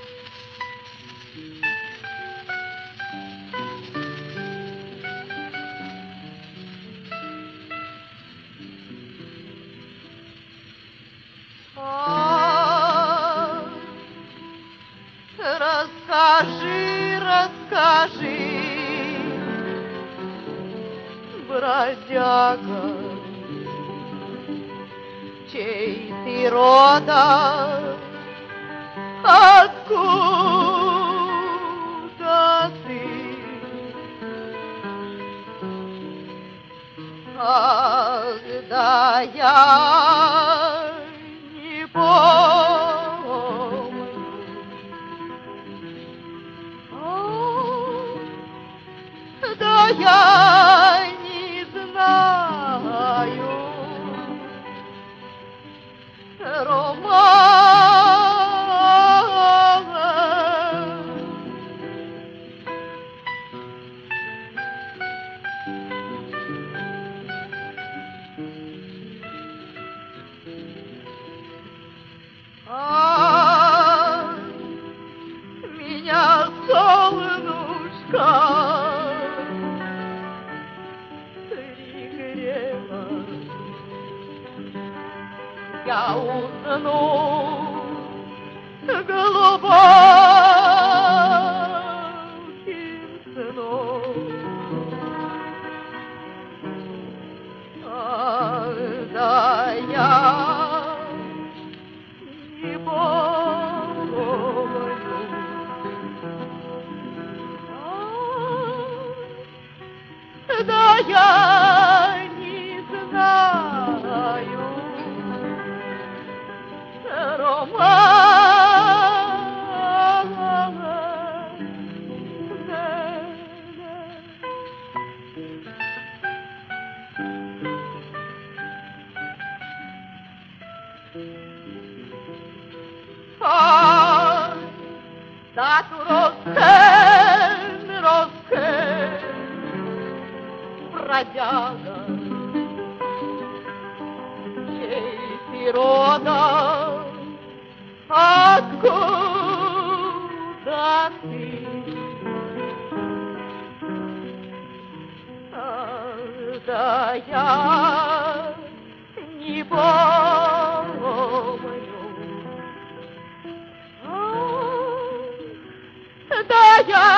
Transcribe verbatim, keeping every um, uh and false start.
Расскажи, расскажи, бродяга, чей ты рода, откуда ты? Когда я не помню, да я не знаю, романа. А меня солнышко пригрело, я усну глубоким сном. Когда я не помню, да я не знаю, романа. Ah, da tu роскен, роскен, бродяга, чей ты рода, откуда ты? Да я не помню, да я